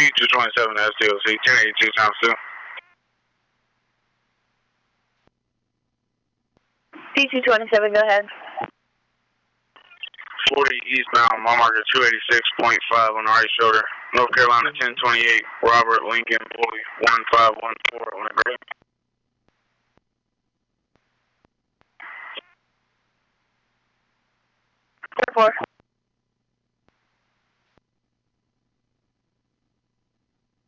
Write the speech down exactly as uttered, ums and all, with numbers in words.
C two twenty-seven S D O C, ten eighty-two times two. C two twenty-seven, go ahead. forty eastbound, mile marker two eighty-six point five on the right shoulder. North Carolina ten twenty-eight, Robert Lincoln, Bowie, one five one four on the grid. four four.